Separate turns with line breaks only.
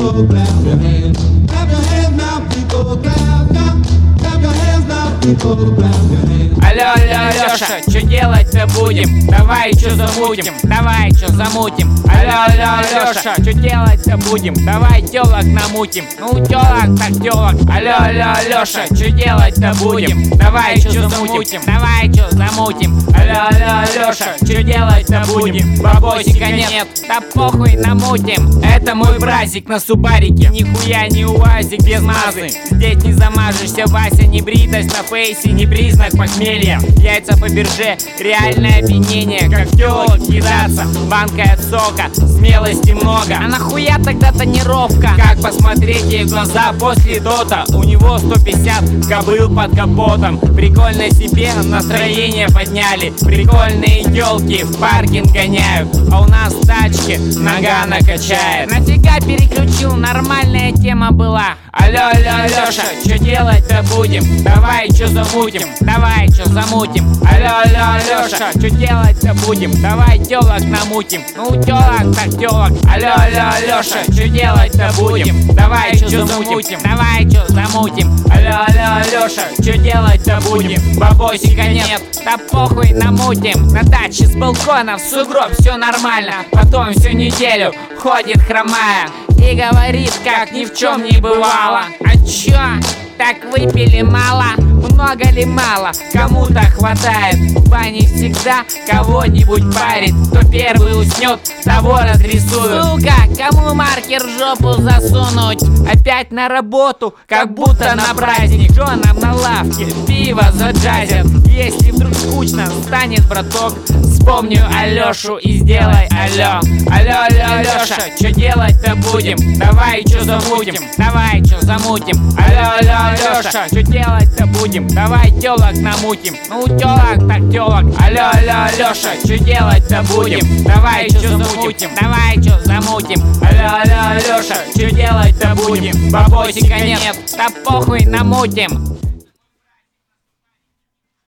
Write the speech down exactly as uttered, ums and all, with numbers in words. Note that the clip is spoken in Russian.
people, clap your hands. Clap your hands now, people, clap, clap. Clap your hands now, people, clap your hands.
Алло, алло, Лёша, чё делать-то будем? Давай, чё замутим? Давай, чё замутим? Алло, алло, Лёша, чё делать-то будем? Давай тёлок намутим. Ну, тёлок так тёлок. Алло, алло, Лёша, чё делать-то будем? Давай, чё замутим? Давай, чё замутим? Алло, алло, Лёша, чё делать-то будем? Бабосика нет, да похуй намутим. Это мой бразик на субарике. Нихуя не уазик без мазы. Здесь не замажешься, Вася, не бритость на фейсе, не признак похмелья. Яйца по бирже, реальное опьянение. Как тёлок кидаться, банкой от сока, смелости много. А нахуя тогда тонировка? Как посмотреть ей в глаза после дота? У него сто пятьдесят кобыл под капотом. Прикольно себе настроение подняли. Прикольные тёлки в паркинг гоняют. А у нас в тачке нога накачает. Нафига переключил, нормальная тема была. Алло, алло, Лёша, чё делать-то будем? Давай, чё замутим? Давай, чё замутим? Алло, алло, Лёша, чё делать-то будем? Давай тёлок намутим. Ну, тёлок так тёлок. Алло, алло, Лёша, чё делать-то будем? Давай, чё замутим? Давай, чё замутим? Алло, алло, Лёша, чё делать-то будем? Бабосика нет, да похуй намутим. На даче с балкона в сугроб всё нормально. Потом всю неделю ходит хромая и говорит, как ни в чем не бывало. А чё? Так выпили мало? Много ли мало? Кому-то хватает. В бане всегда кого-нибудь парит. Кто первый уснет, того разрисую. Сука, кому маркер в жопу засунуть? Опять на работу, как будто на праздник. Что нам на лавке? Пиво заджазят. Если вдруг скучно станет, браток, вспомню Алёшу и сделай алло. Алло, алло, Лёша, чё делать-то будем? Давай, чё замутим? Давай, чё замутим? Алло, алло, Лёша, чё делать-то будем? Давай тёлок намутим. Ну, тёлок так тёлок. Алло, алло, Лёша, чё делать-то будем? Давай, чё замутим? Давай, чё замутим? Алло, алло, Лёша, чё делать-то будем? Бабосика нет, да похуй намутим.